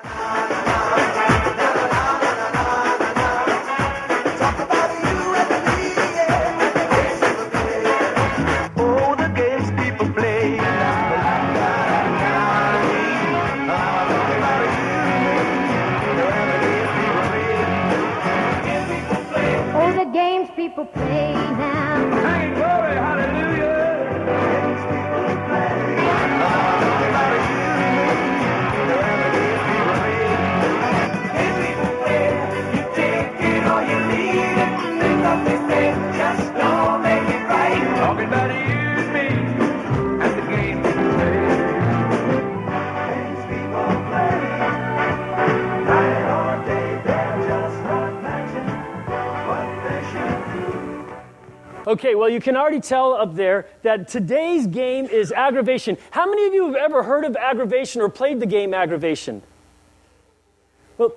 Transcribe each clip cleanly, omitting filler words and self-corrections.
Oh, the games people play. Oh, the games people play now. Singing glory, hallelujah. Talking about you and me and the games we play. Games people play. Night or day, they're just not matching what they should do. Okay, well, you can already tell up there that today's game is aggravation. How many of you have ever heard of aggravation or played the game aggravation? Well,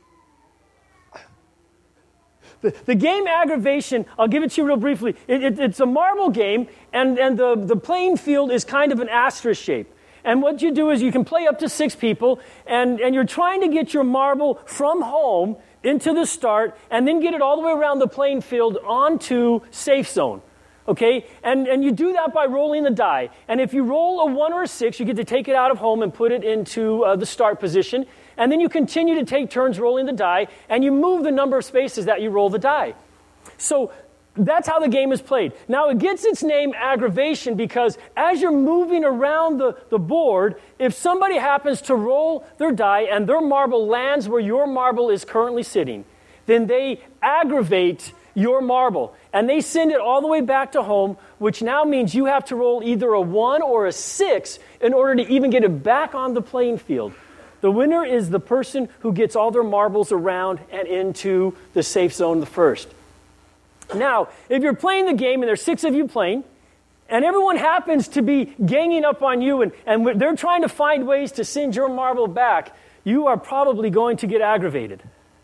the game aggravation, I'll give it to you real briefly. It's a marble game, and the playing field is kind of an asterisk shape. And what you do is you can play up to 6 people, and you're trying to get your marble from home into the start, and then get it all the way around the playing field onto safe zone. Okay? And you do that by rolling the die. And if you roll a 1 or a 6, you get to take it out of home and put it into the start position. And then you continue to take turns rolling the die, and you move the number of spaces that you roll the die. So that's how the game is played. Now, it gets its name aggravation because as you're moving around the board, if somebody happens to roll their die and their marble lands where your marble is currently sitting, then they aggravate your marble. And they send it all the way back to home, which now means you have to roll either a 1 or a 6 in order to even get it back on the playing field. The winner is the person who gets all their marbles around and into the safe zone the first. Now, if you're playing the game and there's 6 of you playing, and everyone happens to be ganging up on you and they're trying to find ways to send your marble back, you are probably going to get aggravated.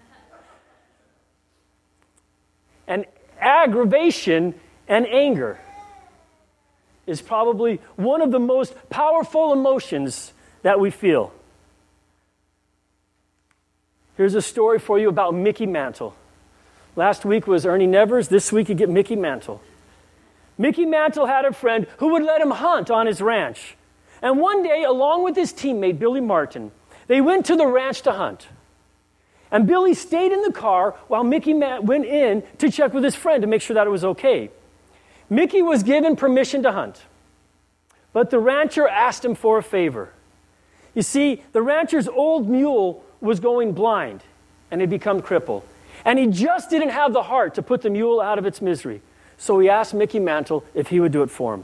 And aggravation and anger is probably one of the most powerful emotions that we feel. Here's a story for you about Mickey Mantle. Last week was Ernie Nevers. This week you get Mickey Mantle. Mickey Mantle had a friend who would let him hunt on his ranch. And one day, along with his teammate, Billy Martin, they went to the ranch to hunt. And Billy stayed in the car while Mickey went in to check with his friend to make sure that it was okay. Mickey was given permission to hunt. But the rancher asked him for a favor. You see, the rancher's old mule was going blind and had become crippled. And he just didn't have the heart to put the mule out of its misery. So he asked Mickey Mantle if he would do it for him.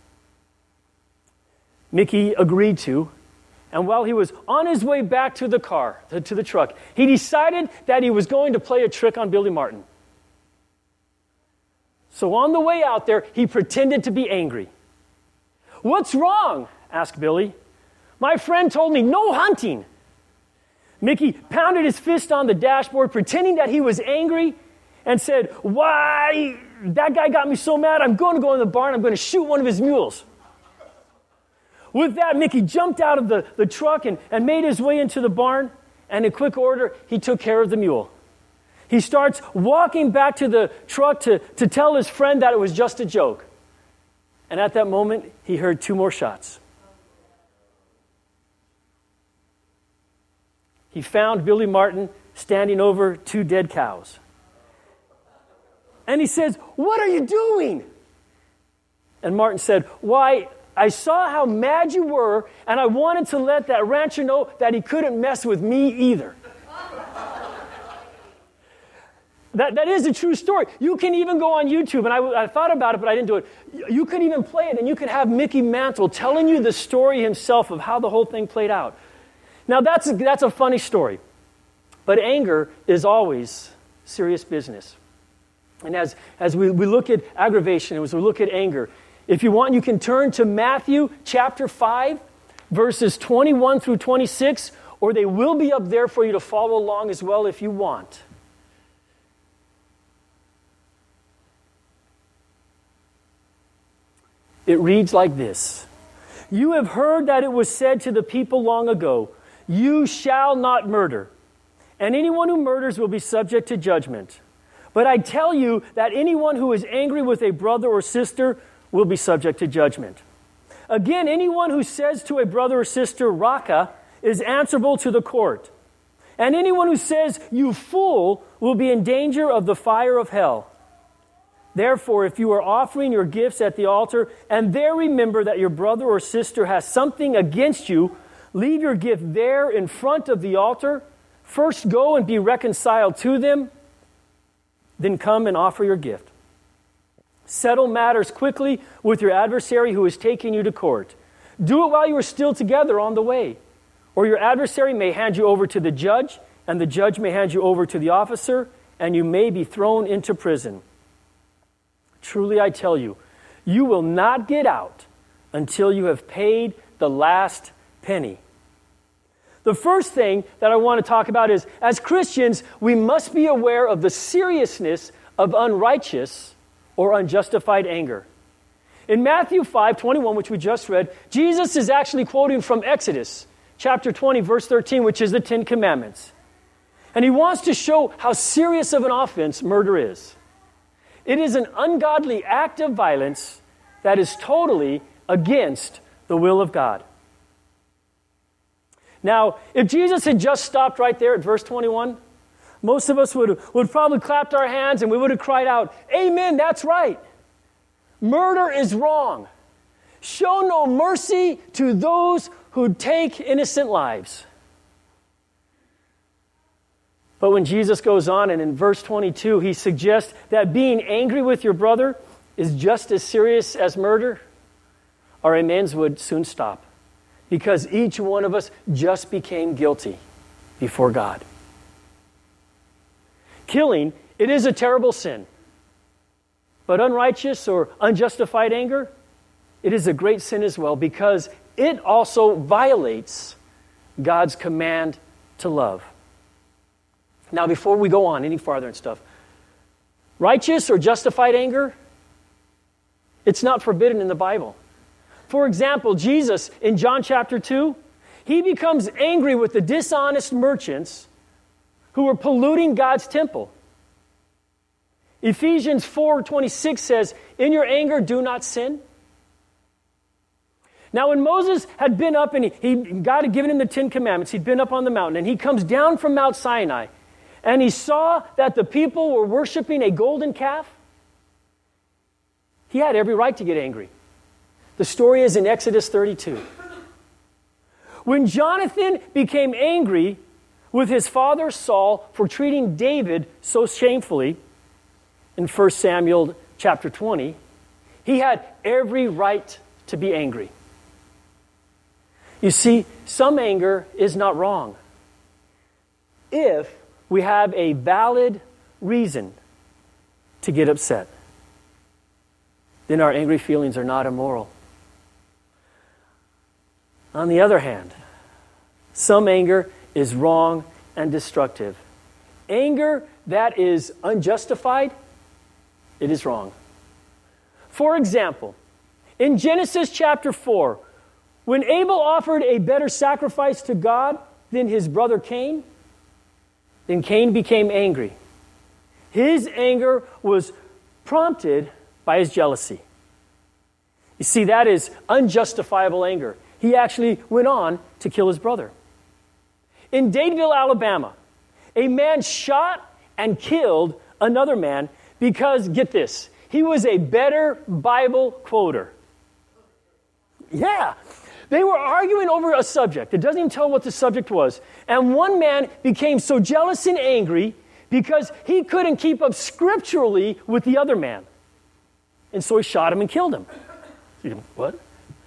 Mickey agreed to, and while he was on his way back to the car, to the truck, he decided that he was going to play a trick on Billy Martin. So on the way out there, he pretended to be angry. "What's wrong?" asked Billy. "My friend told me no hunting." Mickey pounded his fist on the dashboard, pretending that he was angry, and said, "Why, that guy got me so mad, I'm going to go in the barn, I'm going to shoot one of his mules." With that, Mickey jumped out of the truck and made his way into the barn, and in quick order, he took care of the mule. He starts walking back to the truck to tell his friend that it was just a joke. And at that moment, he heard 2 more shots. He found Billy Martin standing over 2 dead cows. And he says, "What are you doing?" And Martin said, "Why, I saw how mad you were, and I wanted to let that rancher know that he couldn't mess with me either." That is a true story. You can even go on YouTube, and I thought about it, but I didn't do it. You could even play it, and you could have Mickey Mantle telling you the story himself of how the whole thing played out. Now, that's a funny story. But anger is always serious business. And as we look at aggravation, as we look at anger, if you want, you can turn to Matthew chapter 5, verses 21 through 26, or they will be up there for you to follow along as well if you want. It reads like this: "You have heard that it was said to the people long ago, "You shall not murder, and anyone who murders will be subject to judgment. But I tell you that anyone who is angry with a brother or sister will be subject to judgment. Again, anyone who says to a brother or sister, 'Raka,' is answerable to the court. And anyone who says, 'You fool,' will be in danger of the fire of hell. Therefore, if you are offering your gifts at the altar and there remember that your brother or sister has something against you, leave your gift there in front of the altar. First go and be reconciled to them, then come and offer your gift. Settle matters quickly with your adversary who is taking you to court. Do it while you are still together on the way, or your adversary may hand you over to the judge, and the judge may hand you over to the officer, and you may be thrown into prison. Truly I tell you, you will not get out until you have paid the last penny." The first thing that I want to talk about is, as Christians, we must be aware of the seriousness of unrighteous or unjustified anger. In Matthew 5:21, which we just read, Jesus is actually quoting from Exodus chapter 20, verse 13, which is the Ten Commandments. And he wants to show how serious of an offense murder is. It is an ungodly act of violence that is totally against the will of God. Now, if Jesus had just stopped right there at verse 21, most of us would probably clapped our hands and we would have cried out, "Amen, that's right. Murder is wrong. Show no mercy to those who take innocent lives." But when Jesus goes on and in verse 22, he suggests that being angry with your brother is just as serious as murder, our amens would soon stop, because each one of us just became guilty before God. Killing, it is a terrible sin. But unrighteous or unjustified anger, it is a great sin as well, because it also violates God's command to love. Now, before we go on any farther and stuff, righteous or justified anger, it's not forbidden in the Bible. For example, Jesus in John chapter 2, he becomes angry with the dishonest merchants who were polluting God's temple. Ephesians 4:26 says, "In your anger, do not sin." Now, when Moses had been up and God had given him the Ten Commandments, he'd been up on the mountain, and he comes down from Mount Sinai, and he saw that the people were worshiping a golden calf, he had every right to get angry. The story is in Exodus 32. When Jonathan became angry with his father Saul for treating David so shamefully, in 1 Samuel chapter 20, he had every right to be angry. You see, some anger is not wrong if we have a valid reason to get upset. Then our angry feelings are not immoral. On the other hand, some anger is wrong and destructive. Anger that is unjustified, it is wrong. For example, in Genesis chapter 4, when Abel offered a better sacrifice to God than his brother Cain, then Cain became angry. His anger was prompted by his jealousy. You see, that is unjustifiable anger. He actually went on to kill his brother. In Dadeville, Alabama, a man shot and killed another man because, get this, he was a better Bible quoter. Yeah. They were arguing over a subject. It doesn't even tell what the subject was. And one man became so jealous and angry because he couldn't keep up scripturally with the other man. And so he shot him and killed him. What?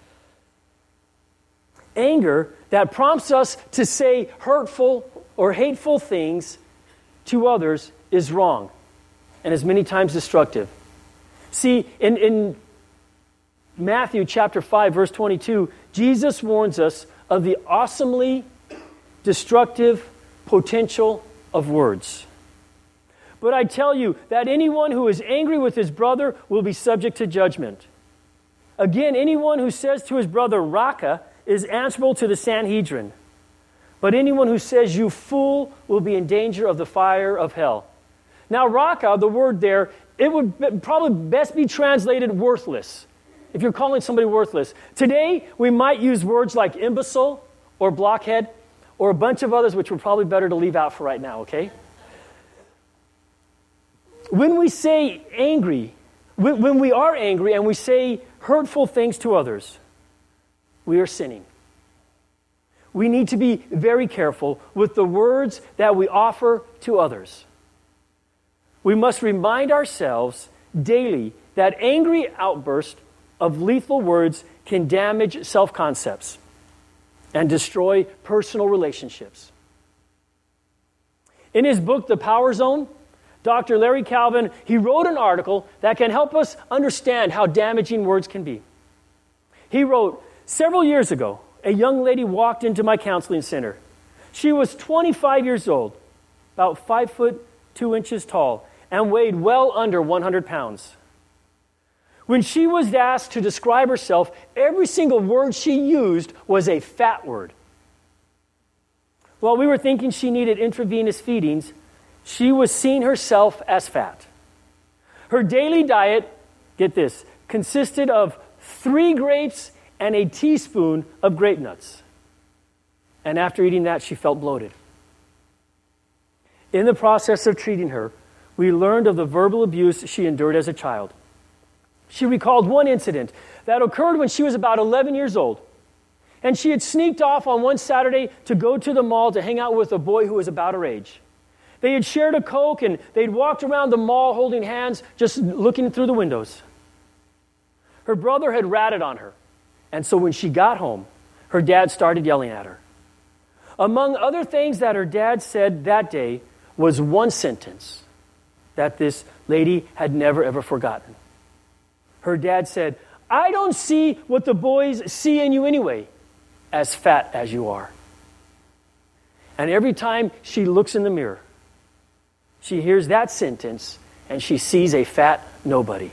Anger that prompts us to say hurtful or hateful things to others is wrong and is many times destructive. See, in Matthew chapter 5, verse 22, Jesus warns us of the awesomely destructive potential of words. But I tell you that anyone who is angry with his brother will be subject to judgment. Again, anyone who says to his brother, Raka, is answerable to the Sanhedrin. but anyone who says you fool will be in danger of the fire of hell. Now, raka, the word there, it would probably best be translated worthless, if you're calling somebody worthless. Today, we might use words like imbecile or blockhead or a bunch of others, which were probably better to leave out for right now, okay? When we say angry, when we are angry and we say hurtful things to others, we are sinning. We need to be very careful with the words that we offer to others. We must remind ourselves daily that angry outbursts of lethal words can damage self-concepts and destroy personal relationships. In his book, The Power Zone, Dr. Larry Calvin, he wrote an article that can help us understand how damaging words can be. He wrote, "Several years ago, a young lady walked into my counseling center. She was 25 years old, about 5 foot 2 inches tall, and weighed well under 100 pounds. When she was asked to describe herself, every single word she used was a fat word. While we were thinking she needed intravenous feedings, she was seeing herself as fat. Her daily diet, get this, consisted of 3 grapes and a teaspoon of grape nuts. And after eating that, she felt bloated. In the process of treating her, we learned of the verbal abuse she endured as a child. She recalled one incident that occurred when she was about 11 years old. And she had sneaked off on one Saturday to go to the mall to hang out with a boy who was about her age. They had shared a Coke and they'd walked around the mall holding hands, just looking through the windows. Her brother had ratted on her. And so when she got home, her dad started yelling at her. Among other things that her dad said that day was one sentence that this lady had never ever forgotten. Her dad said, "I don't see what the boys see in you anyway, as fat as you are." And every time she looks in the mirror, she hears that sentence and she sees a fat nobody.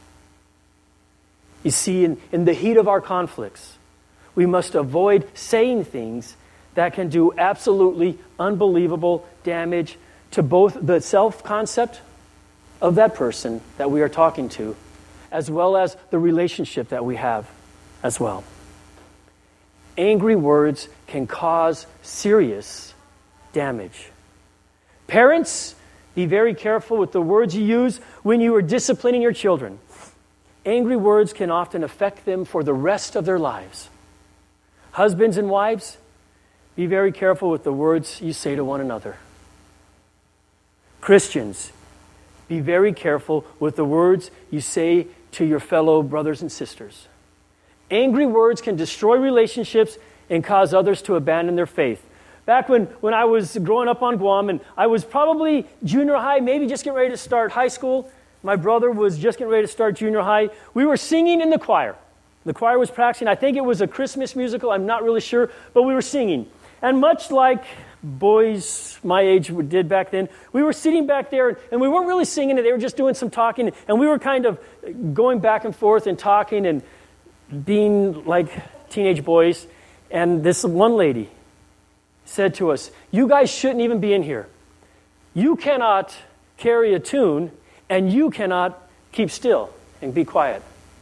You see, in the heat of our conflicts, we must avoid saying things that can do absolutely unbelievable damage to both the self-concept of that person that we are talking to, as well as the relationship that we have as well. Angry words can cause serious damage. Parents, be very careful with the words you use when you are disciplining your children. Angry words can often affect them for the rest of their lives. Husbands and wives, be very careful with the words you say to one another. Christians, be very careful with the words you say to your fellow brothers and sisters. Angry words can destroy relationships and cause others to abandon their faith. Back when I was growing up on Guam, and I was probably junior high, maybe just getting ready to start high school. My brother was just getting ready to start junior high. We were singing in the choir. The choir was practicing. I think it was a Christmas musical. I'm not really sure, but we were singing. And much like boys my age did back then, we were sitting back there, and we weren't really singing it. They were just doing some talking, and we were kind of going back and forth and talking and being like teenage boys. And this one lady said to us, "You guys shouldn't even be in here. You cannot carry a tune, and you cannot keep still and be quiet."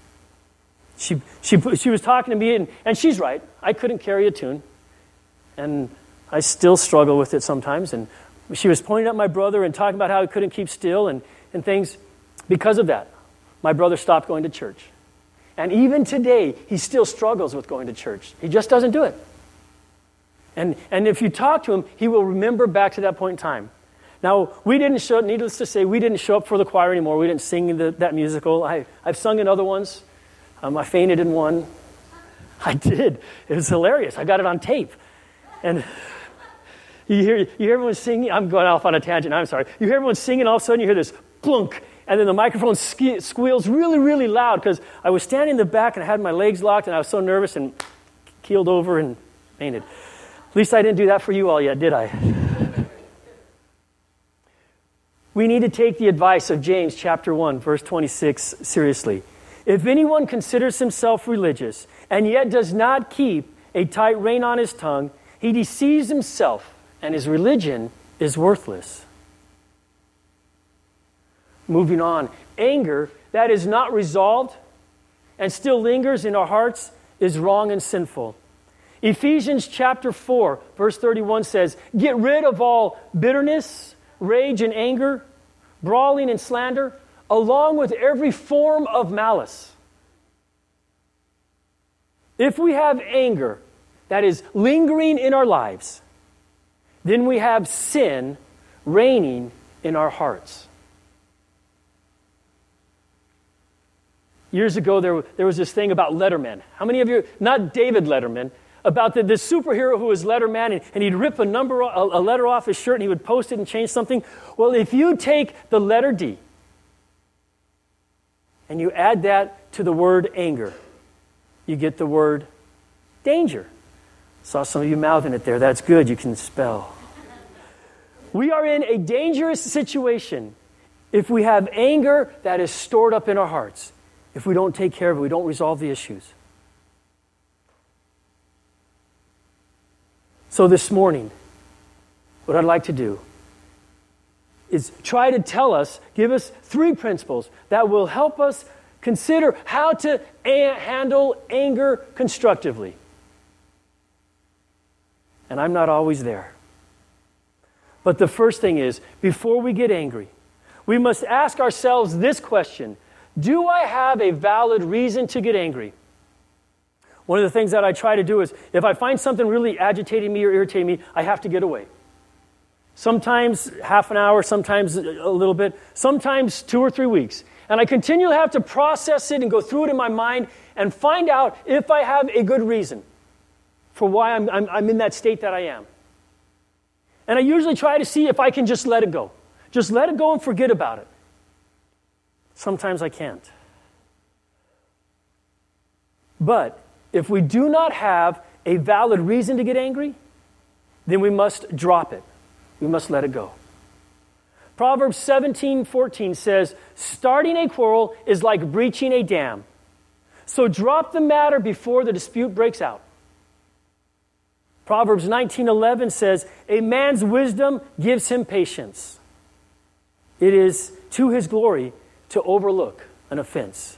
She was talking to me, and she's right. I couldn't carry a tune, and I still struggle with it sometimes. And she was pointing at my brother and talking about how he couldn't keep still and things. Because of that, my brother stopped going to church. And even today, he still struggles with going to church. He just doesn't do it. And if you talk to him, he will remember back to that point in time. Now, we didn't show up, needless to say, we didn't show up for the choir anymore. We didn't sing that musical. I've sung in other ones. I fainted in one. I did. It was hilarious. I got it on tape. And you hear everyone singing. I'm going off on a tangent. I'm sorry. You hear everyone singing, all of a sudden you hear this plunk, and then the microphone squeals really, really loud because I was standing in the back and I had my legs locked and I was so nervous and keeled over and fainted. At least I didn't do that for you all yet, did I? We need to take the advice of James chapter 1, verse 26 seriously. If anyone considers himself religious and yet does not keep a tight rein on his tongue, he deceives himself, and his religion is worthless. Moving on, anger that is not resolved and still lingers in our hearts is wrong and sinful. Ephesians chapter 4, verse 31 says, "Get rid of all bitterness, rage and anger, brawling and slander, along with every form of malice." If we have anger that is lingering in our lives, then we have sin reigning in our hearts. Years ago, there was this thing about Letterman. How many of you, not David Letterman, about the superhero who was Letterman, and he'd rip a letter off his shirt and he would post it and change something? Well, if you take the letter D and you add that to the word anger, you get the word danger. Saw some of you mouthing it there. That's good. You can spell. We are in a dangerous situation if we have anger that is stored up in our hearts. If we don't take care of it, we don't resolve the issues. So this morning, what I'd like to do is try to give us 3 principles that will help us consider how to handle anger constructively. And I'm not always there. But the first thing is, before we get angry, we must ask ourselves this question: do I have a valid reason to get angry? One of the things that I try to do is, if I find something really agitating me or irritating me, I have to get away. Sometimes half an hour, sometimes a little bit, sometimes 2 or 3 weeks. And I continually have to process it and go through it in my mind and find out if I have a good reason for why I'm in that state that I am. And I usually try to see if I can just let it go. Just let it go and forget about it. Sometimes I can't. But if we do not have a valid reason to get angry, then we must drop it. We must let it go. Proverbs 17:14 says, "Starting a quarrel is like breaching a dam. So drop the matter before the dispute breaks out." Proverbs 19:11 says, "A man's wisdom gives him patience. It is to his glory to overlook an offense."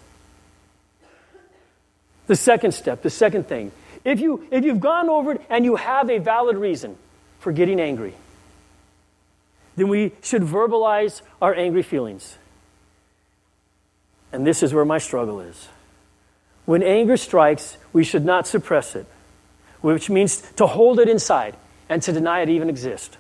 The second step, the second thing, if you've gone over it and you have a valid reason for getting angry, then we should verbalize our angry feelings. And this is where my struggle is. When anger strikes, we should not suppress it, which means to hold it inside and to deny it even exists.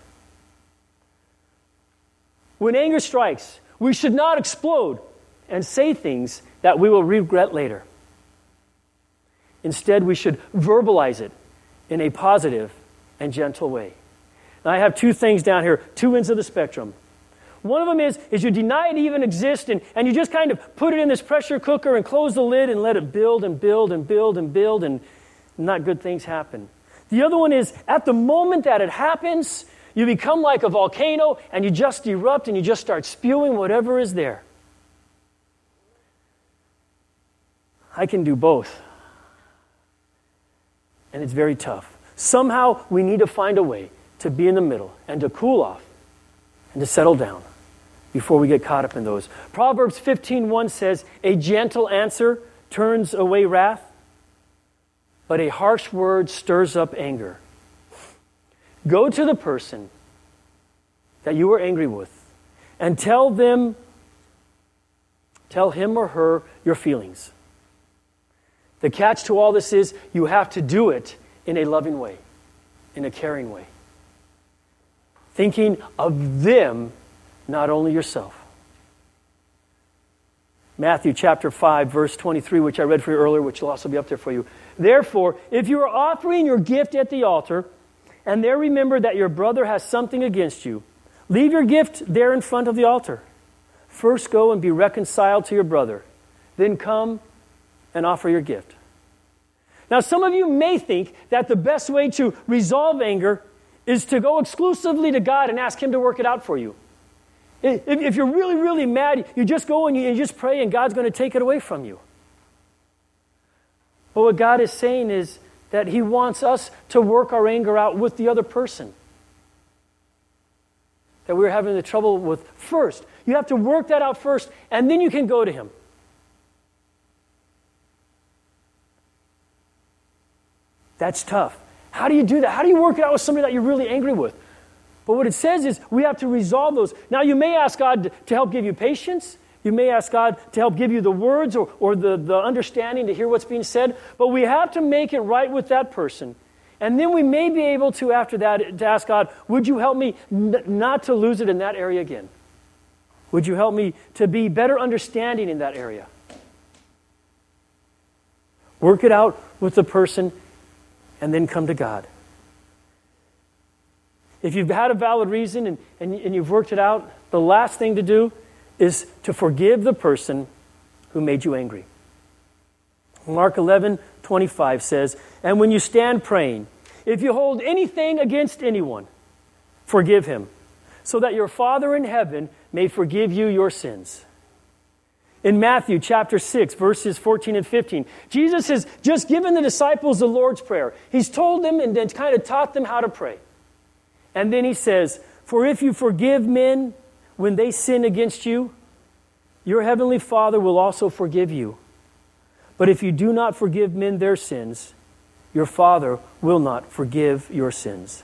When anger strikes, we should not explode and say things that we will regret later. Instead, we should verbalize it in a positive and gentle way. Now, I have 2 things down here, 2 ends of the spectrum. One of them is you deny it even exists, and you just kind of put it in this pressure cooker and close the lid and let it build and build and build and build, and not good things happen. The other one is, at the moment that it happens, you become like a volcano and you just erupt and you just start spewing whatever is there. I can do both. And it's very tough. Somehow we need to find a way to be in the middle and to cool off and to settle down before we get caught up in those. Proverbs 15:1 says, "A gentle answer turns away wrath, but a harsh word stirs up anger." Go to the person that you are angry with and tell him or her your feelings. The catch to all this is you have to do it in a loving way, in a caring way. Thinking of them, not only yourself. Matthew chapter 5, verse 23, which I read for you earlier, which will also be up there for you. "Therefore, if you are offering your gift at the altar, and there remember that your brother has something against you, leave your gift there in front of the altar. First go and be reconciled to your brother. Then come and offer your gift." Now, some of you may think that the best way to resolve anger is to go exclusively to God and ask Him to work it out for you. If you're really, really mad, you just go and you just pray and God's going to take it away from you. But what God is saying is, that he wants us to work our anger out with the other person that we're having the trouble with first. You have to work that out first, and then you can go to him. That's tough. How do you do that? How do you work it out with somebody that you're really angry with? But what it says is we have to resolve those. Now, you may ask God to help give you patience. You may ask God to help give you the words or the understanding to hear what's being said. But we have to make it right with that person. And then we may be able to, after that, to ask God, would you help me not to lose it in that area again? Would you help me to be better understanding in that area? Work it out with the person and then come to God. If you've had a valid reason and you've worked it out, the last thing to do is to forgive the person who made you angry. Mark 11:25 says, "And when you stand praying, if you hold anything against anyone, forgive him, so that your Father in heaven may forgive you your sins." In Matthew chapter 6, verses 14 and 15, Jesus has just given the disciples the Lord's Prayer. He's told them and then kind of taught them how to pray. And then he says, "For if you forgive men when they sin against you, your heavenly Father will also forgive you. But if you do not forgive men their sins, your Father will not forgive your sins."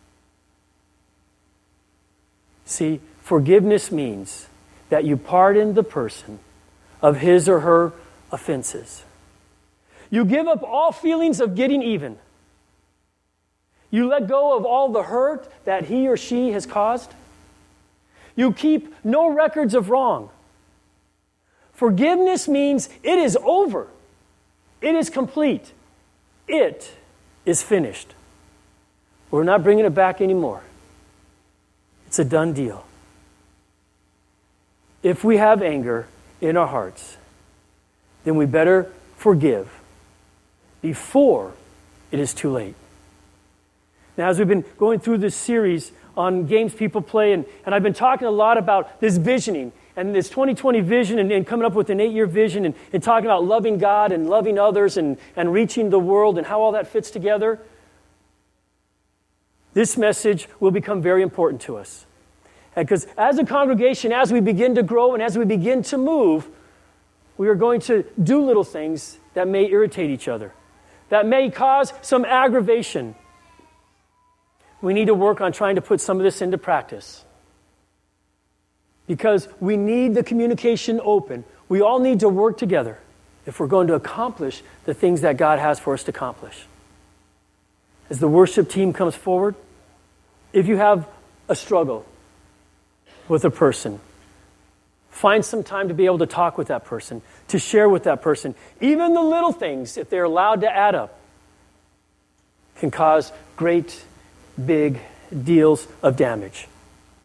See, forgiveness means that you pardon the person of his or her offenses. You give up all feelings of getting even. You let go of all the hurt that he or she has caused. You keep no records of wrong. Forgiveness means it is over. It is complete. It is finished. We're not bringing it back anymore. It's a done deal. If we have anger in our hearts, then we better forgive before it is too late. Now, as we've been going through this series on games people play, and I've been talking a lot about this visioning and this 2020 vision and coming up with an 8-year vision and talking about loving God and loving others and reaching the world and how all that fits together, this message will become very important to us. Because as a congregation, as we begin to grow and as we begin to move, we are going to do little things that may irritate each other, that may cause some aggravation. We need to work on trying to put some of this into practice. Because we need the communication open. We all need to work together if we're going to accomplish the things that God has for us to accomplish. As the worship team comes forward, if you have a struggle with a person, find some time to be able to talk with that person, to share with that person. Even the little things, if they're allowed to add up, can cause great, big deals of damage.